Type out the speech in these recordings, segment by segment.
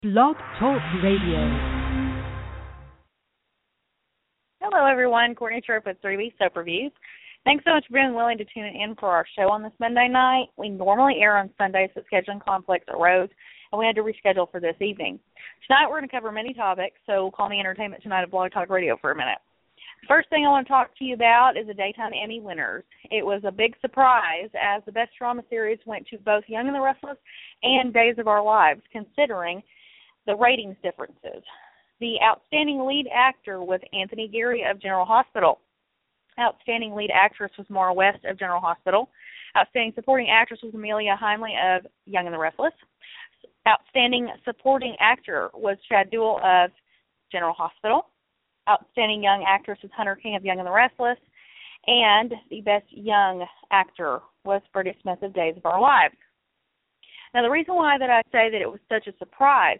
Blog Talk Radio. Hello, everyone. Courtney Tripp with 3B Soap Reviews. Thanks so much for being willing to tune in for our show on this Monday night. We normally air on Sundays, but scheduling conflicts arose, and we had to reschedule for this evening. Tonight, we're going to cover many topics, so call me Entertainment Tonight at Blog Talk Radio for a minute. The first thing I want to talk to you about is the Daytime Emmy winners. It was a big surprise as the Best Drama Series went to both Young and the Restless and Days of Our Lives, considering the ratings differences. The outstanding lead actor was Anthony Geary of General Hospital. Outstanding lead actress was Maura West of General Hospital. Outstanding supporting actress was Amelia Heinle of Young and the Restless. Outstanding supporting actor was Chad Duell of General Hospital. Outstanding young actress was Hunter King of Young and the Restless. And the best young actor was Freddie Smith of Days of Our Lives. Now, the reason why that I say that it was such a surprise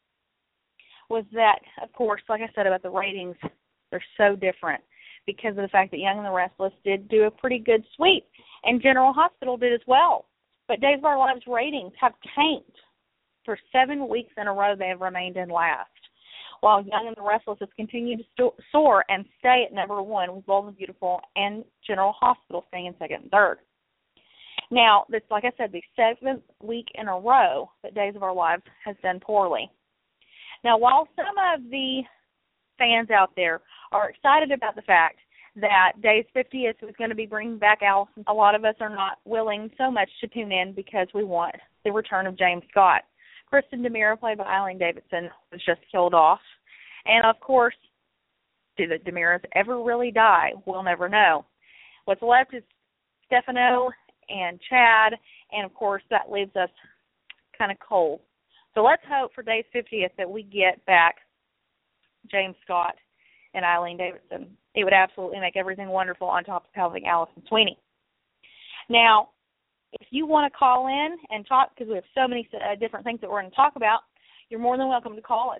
was that, of course, like I said about the ratings, they're so different because of the fact that Young and the Restless did do a pretty good sweep, and General Hospital did as well. But Days of Our Lives ratings have tanked. For 7 weeks in a row, they have remained in last, while Young and the Restless has continued to soar and stay at number one with Bold and Beautiful and General Hospital staying in second and third. Now, this, like I said, the 7th week in a row that Days of Our Lives has done poorly. Now, while some of the fans out there are excited about the fact that Days 50th is going to be bringing back Allison, a lot of us are not willing so much to tune in because we want the return of James Scott. Kristen DeMira, played by Eileen Davidson, was just killed off. And, of course, do the DeMiras ever really die? We'll never know. What's left is Stefano and Chad, and, of course, that leaves us kind of cold. So let's hope for Days 50th that we get back James Scott and Eileen Davidson. It would absolutely make everything wonderful on top of having Allison Sweeney. Now, if you want to call in and talk, because we have so many different things that we're going to talk about, you're more than welcome to call at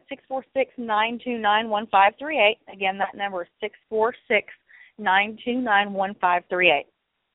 646-929-1538. Again, that number is 646-929-1538.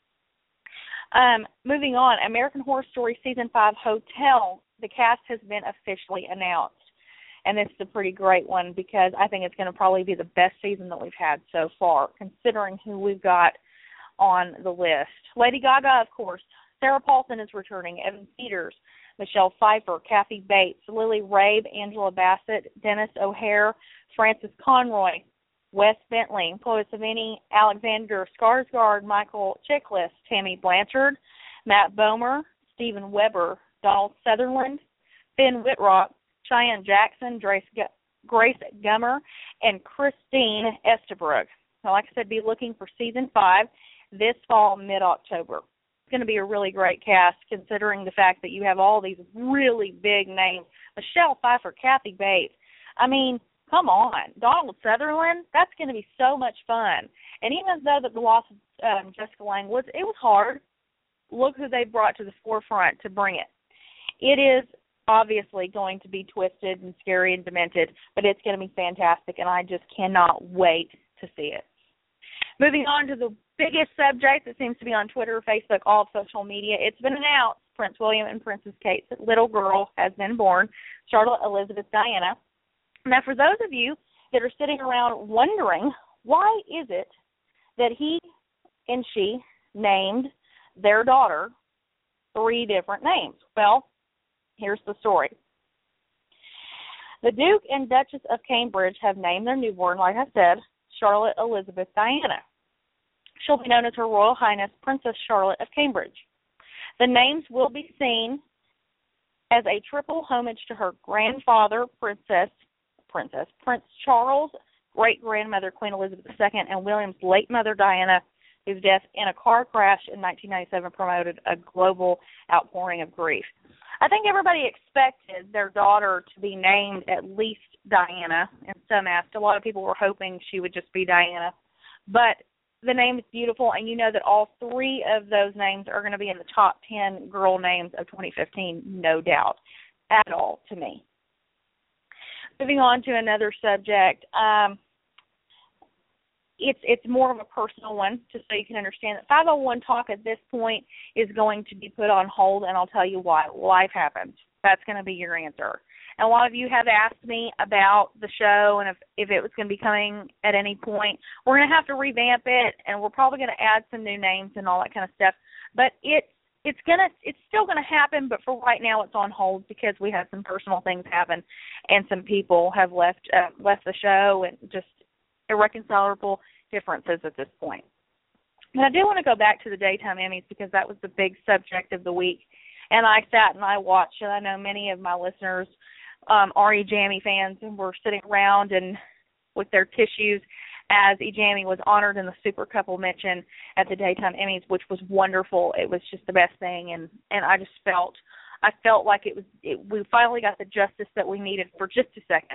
Moving on, American Horror Story Season 5 Hotel. The cast has been officially announced, and this is a pretty great one because I think it's going to probably be the best season that we've had so far, considering who we've got on the list. Lady Gaga, of course. Sarah Paulson is returning. Evan Peters, Michelle Pfeiffer, Kathy Bates, Lily Rabe, Angela Bassett, Dennis O'Hare, Francis Conroy, Wes Bentley, Chloe Sevigny, Alexander Skarsgård, Michael Chiklis, Tammy Blanchard, Matt Bomer, Steven Weber, Donald Sutherland, Finn Whitrock, Cheyenne Jackson, Grace Gummer, and Christine Estabrook. Now, like I said, be looking for Season 5 this fall, mid-October. It's going to be a really great cast considering the fact that you have all these really big names. Michelle Pfeiffer, Kathy Bates. I mean, come on. Donald Sutherland, that's going to be so much fun. And even though the loss of Jessica Lange, it was hard, look who they brought to the forefront to bring it. It is obviously going to be twisted and scary and demented, but it's going to be fantastic, and I just cannot wait to see it. Moving on to the biggest subject that seems to be on Twitter, Facebook, all of social media. It's been announced Prince William and Princess Kate's little girl has been born, Charlotte Elizabeth Diana. Now, for those of you that are sitting around wondering, why is it that he and she named their daughter 3 different names? Well, here's the story. The Duke and Duchess of Cambridge have named their newborn, like I said, Charlotte Elizabeth Diana. She'll be known as Her Royal Highness Princess Charlotte of Cambridge. The names will be seen as a triple homage to her grandfather, Prince Charles, great-grandmother Queen Elizabeth II, and William's late mother Diana, whose death in a car crash in 1997 promoted a global outpouring of grief. I think everybody expected their daughter to be named at least Diana in some aspect. A lot of people were hoping she would just be Diana. But the name is beautiful, and you know that all 3 of those names are going to be in the top 10 girl names of 2015, no doubt at all to me. Moving on to another subject, it's more of a personal one, just so you can understand that 501 talk at this point is going to be put on hold, and I'll tell you why. Life happens. That's going to be your answer. And a lot of you have asked me about the show and if it was going to be coming at any point. We're going to have to revamp it, and we're probably going to add some new names and all that kind of stuff. But it's still gonna happen, but for right now it's on hold because we have some personal things happen, and some people have left the show, and just irreconcilable differences at this point. And I do want to go back to the Daytime Emmys because that was the big subject of the week, and I sat and I watched, and I know many of my listeners are EJamie fans, and were sitting around and with their tissues as EJamie was honored in the Super Couple mention at the Daytime Emmys, which was wonderful. It was just the best thing, and I just felt like we finally got the justice that we needed for just a second.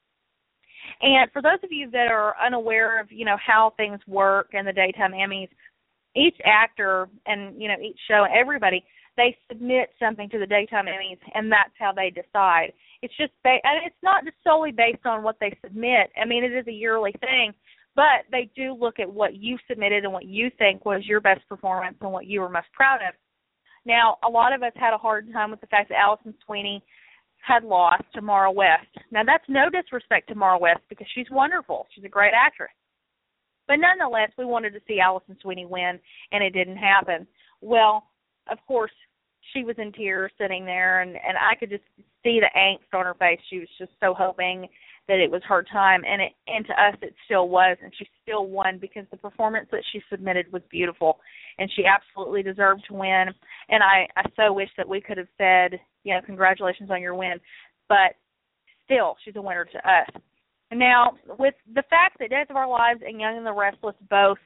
And for those of you that are unaware of, how things work in the Daytime Emmys, each actor and, each show, everybody, they submit something to the Daytime Emmys, and that's how they decide. It's just and it's not just solely based on what they submit. I mean, it is a yearly thing. But they do look at what you submitted and what you think was your best performance and what you were most proud of. Now, a lot of us had a hard time with the fact that Alison Sweeney had lost to Mara West. Now, that's no disrespect to Mara West because she's wonderful. She's a great actress. But nonetheless, we wanted to see Alison Sweeney win, and it didn't happen. Well, of course, she was in tears sitting there, and I could just see the angst on her face. She was just so hoping that it was her time, and to us it still was, and she still won because the performance that she submitted was beautiful, and she absolutely deserved to win. And I so wish that we could have said, congratulations on your win, but still, she's a winner to us. Now, with the fact that Days of Our Lives and Young and the Restless both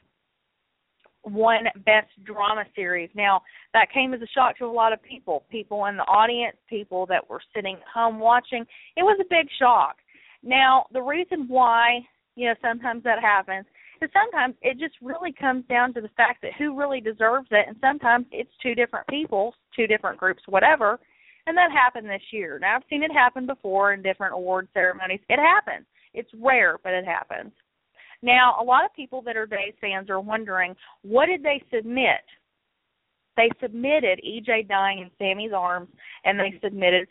won Best Drama Series, now that came as a shock to a lot of people in the audience, people that were sitting at home watching. It was a big shock. Now, the reason why, sometimes that happens is sometimes it just really comes down to the fact that who really deserves it, and sometimes it's two different people, two different groups, whatever, and that happened this year. Now, I've seen it happen before in different award ceremonies. It happens. It's rare, but it happens. Now, a lot of people that are Days fans are wondering, what did they submit? They submitted EJ dying in Sammy's arms, and they submitted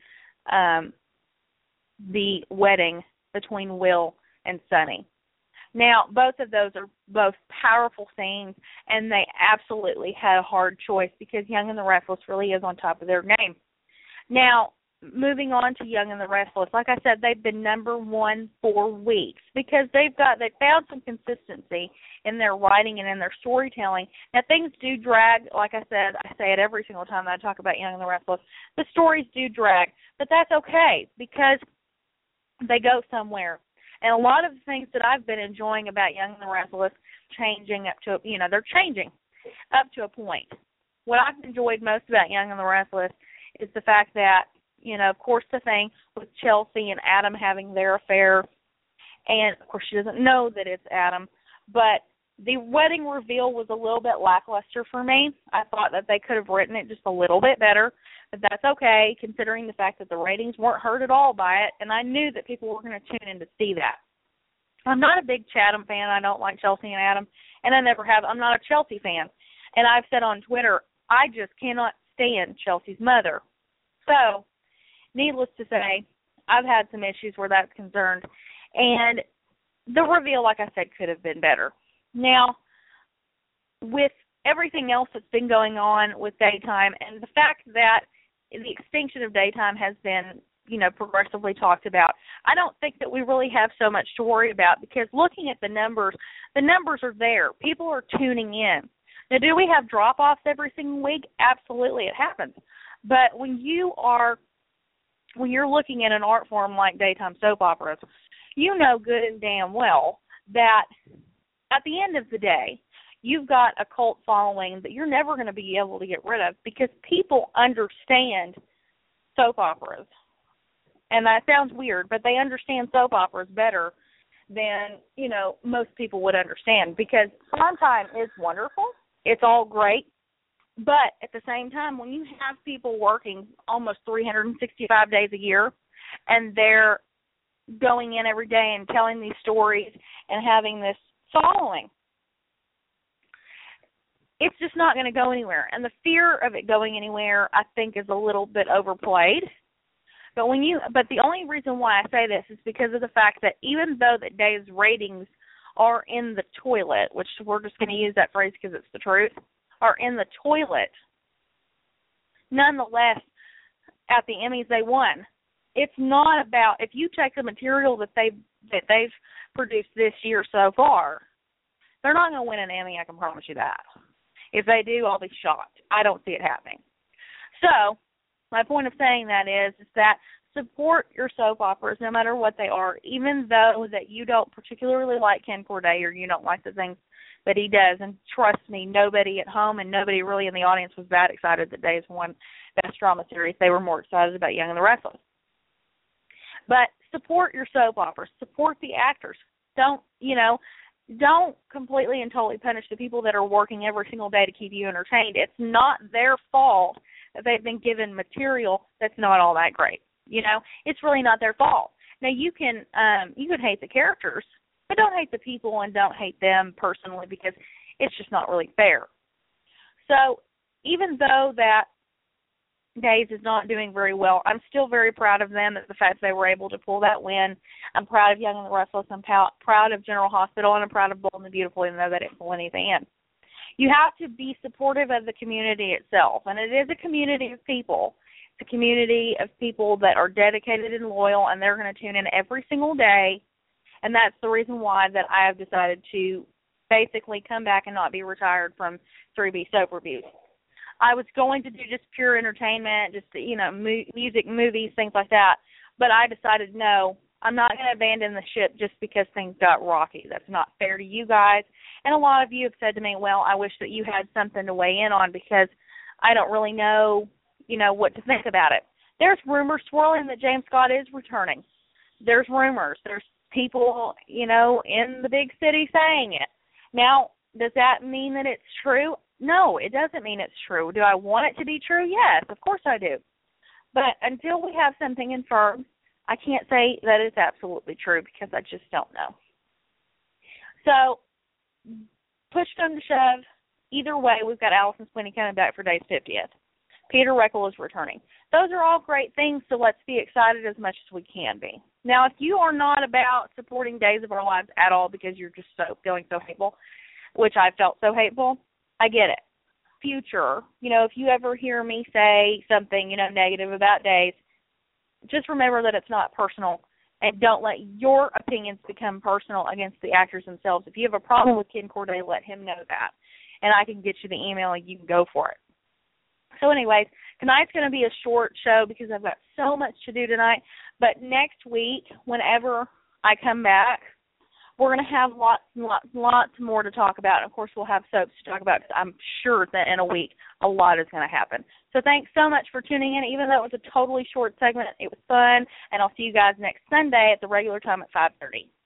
the wedding between Will and Sonny. Now, both of those are both powerful scenes, and they absolutely had a hard choice because Young and the Restless really is on top of their game. Now, moving on to Young and the Restless, like I said, they've been number one for weeks because they found some consistency in their writing and in their storytelling. Now, things do drag. Like I said, I say it every single time that I talk about Young and the Restless. The stories do drag, but that's okay because they go somewhere. And a lot of the things that I've been enjoying about Young and the Restless they're changing up to a point. What I've enjoyed most about Young and the Restless is the fact that, of course, the thing with Chelsea and Adam having their affair, and, of course, she doesn't know that it's Adam, but the wedding reveal was a little bit lackluster for me. I thought that they could have written it just a little bit better, but that's okay, considering the fact that the ratings weren't hurt at all by it, and I knew that people were going to tune in to see that. I'm not a big Chatham fan. I don't like Chelsea and Adam, and I never have. I'm not a Chelsea fan. And I've said on Twitter, I just cannot stand Chelsea's mother. So, needless to say, I've had some issues where that's concerned, and the reveal, like I said, could have been better. Now, with everything else that's been going on with Daytime and the fact that the extinction of Daytime has been, progressively talked about, I don't think that we really have so much to worry about because looking at the numbers are there. People are tuning in. Now, do we have drop-offs every single week? Absolutely, it happens. But when you're looking at an art form like daytime soap operas, you know good and damn well that at the end of the day, you've got a cult following that you're never going to be able to get rid of because people understand soap operas. And that sounds weird, but they understand soap operas better than, most people would understand because primetime is wonderful. It's all great. But at the same time, when you have people working almost 365 days a year and they're going in every day and telling these stories and having this following, it's just not going to go anywhere. And the fear of it going anywhere, I think, is a little bit overplayed But the only reason why I say this is because of the fact that even though that Dave's ratings are in the toilet, which we're just going to use that phrase because it's the truth, are in the toilet, nonetheless, at the Emmys they won. It's not about, if you check the material that they've produced this year so far, they're not going to win an Emmy, I can promise you that. If they do, I'll be shocked. I don't see it happening. So, my point of saying that is that support your soap operas no matter what they are, even though that you don't particularly like Ken Corday or you don't like the things that he does. And trust me, nobody at home and nobody really in the audience was that excited that Dave's won Best Drama Series. They were more excited about Young and the Restless. But support your soap operas. Support the actors. Don't completely and totally punish the people that are working every single day to keep you entertained. It's not their fault that they've been given material that's not all that great. It's really not their fault. Now you can hate the characters, but don't hate the people and don't hate them personally because it's just not really fair. So even though that Days is not doing very well, I'm still very proud of them at the fact they were able to pull that win. I'm proud of Young and the Restless. I'm proud of General Hospital, and I'm proud of Bold and the Beautiful, even though they didn't pull anything in. You have to be supportive of the community itself, and it is a community of people. It's a community of people that are dedicated and loyal, and they're going to tune in every single day, and that's the reason why that I have decided to basically come back and not be retired from 3B Soap Reviews. I was going to do just pure entertainment, just, music, movies, things like that, but I decided, no, I'm not going to abandon the ship just because things got rocky. That's not fair to you guys. And a lot of you have said to me, well, I wish that you had something to weigh in on because I don't really know, what to think about it. There's rumors swirling that James Scott is returning. There's rumors. There's people, in the big city saying it. Now, does that mean that it's true? No, it doesn't mean it's true. Do I want it to be true? Yes, of course I do. But until we have something confirmed, I can't say that it's absolutely true because I just don't know. So, push come to shove, either way, we've got Allison Sweeney coming back for Dave's 50th. Peter Reckle is returning. Those are all great things, so let's be excited as much as we can be. Now, if you are not about supporting Days of Our Lives at all because you're just feeling so hateful, which I felt so hateful, I get it. Future, if you ever hear me say something, negative about Days, just remember that it's not personal, and don't let your opinions become personal against the actors themselves. If you have a problem with Ken Corday, let him know that, and I can get you the email and you can go for it. So anyways, tonight's going to be a short show because I've got so much to do tonight, but next week, whenever I come back, we're going to have lots more to talk about. Of course, we'll have soaps to talk about because I'm sure that in a week a lot is going to happen. So thanks so much for tuning in. Even though it was a totally short segment, it was fun, and I'll see you guys next Sunday at the regular time at 5:30.